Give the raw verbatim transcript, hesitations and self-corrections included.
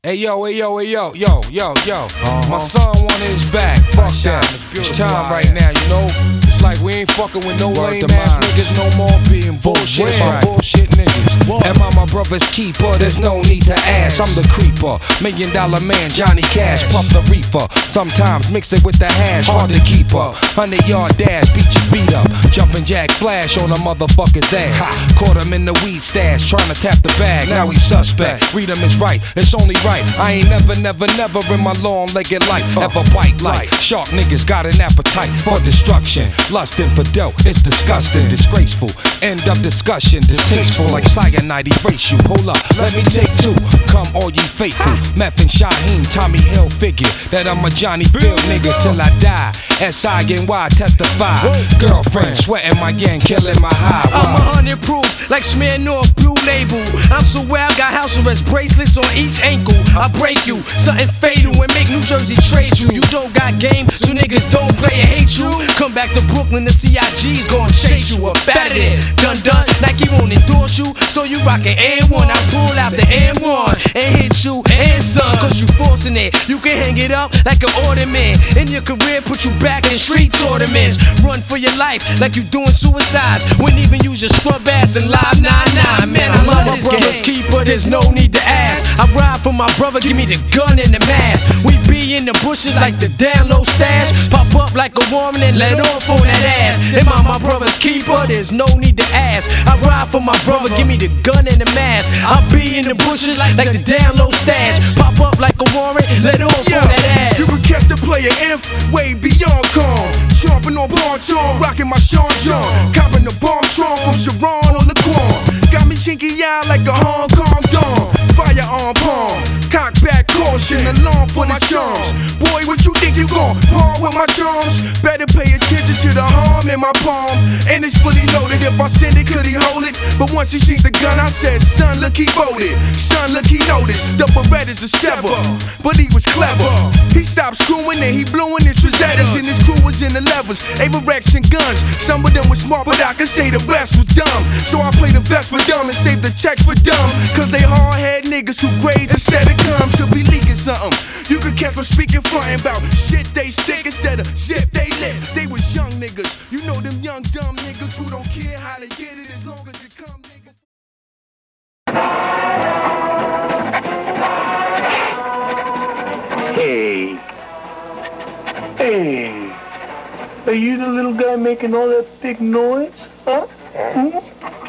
Hey yo, hey yo, hey yo, yo, yo, yo. Uh-huh. My son wanted his back. Fuck that. It's time right now, you know. It's like we ain't fucking with no lame ass niggas no more being bullshit by bullshit niggas. Whoa. Am I my brother's keeper? There's no need to ask. I'm the creeper, million dollar man, Johnny Cash. Puff the reefer, sometimes mix it with the hash. Hard to keep up. Hundred yard dash, beat your beat up. Jumping jack flash on a motherfucker's ass. Caught him in the weed stash, trying to tap the bag. Now he's suspect. Read him is right. It's only right. I ain't never, never, never in my long-legged life ever bite like shark niggas got an appetite for destruction. Lusting for dough, it's disgusting, disgraceful. End of discussion, distasteful like cyanide erase you. Hold up, let me take two. Come all ye faithful. Meth and Shaheem, Tommy Hill figure that I'm a Johnny Field nigga till I die. S I N Y testify. Girlfriend sweating my gang, killing my high. I'm a hundred proof, like Smirnoff Blue Label. I'm so wild, got house arrest bracelets on each ankle. I break you, something fatal and make New Jersey trade you. You don't got game, so niggas don't play and hate you. Come back to Brooklyn, the C I G's gon' chase you up out of there. Done done, Nike won't endorse you, so you rockin' Air One. I pull out the Air One and hit you and son, cause you forcing it. You can hang it up like an ornament. In your career, put you back in street tournaments. Run for your life like you doing suicides. Wouldn't even use your scrub ass in live nine nine. Man, I love this brother's keeper, there's no need to ask. I ride for my brother, give me the gun and the mask. We be in the bushes like the down low stash. Pop up like a woman and let off on that ass. Am I my brother's keeper? There's no need to ask. I ride for my brother, give me the gun and the mask. I be in the bushes like the down low stash. Pop up like a warrant, let off Yo, on that ass. You can catch the player inf way beyond calm. Chomping on Bonton, rocking my Sean John. Copping the bomb tron from Sharon on the Quan. Got me chinky eye like a Hong Kong dawn. Firearm palm, cock back caution, alarm for my charms. Boy, what you think you gon' pawn with my charms? Better pay attention to the harm in my palm. And it's fully loaded, if I send it, could he hold it? But once he seen the gun, I said, son, look, he voted. Son, look, he noticed. The Berettas are sever, but he was clever. He stopped screwing and he blew in his Rosettas. And his crew was in the levels, Averex and guns. Some of them were smart, but I could say the rest was dumb. So I played the vest for dumb and saved the checks for dumb. Cause they hard-head niggas who grades instead of comes to be leaking something. You could catch them speaking frontin' about shit they stick instead of zip they lip. They was young niggas, you know them young dumb niggas who don't care how they get it as long as it come, nigga. Hey. Hey. Are you the little guy making all that big noise? Huh? Hmm?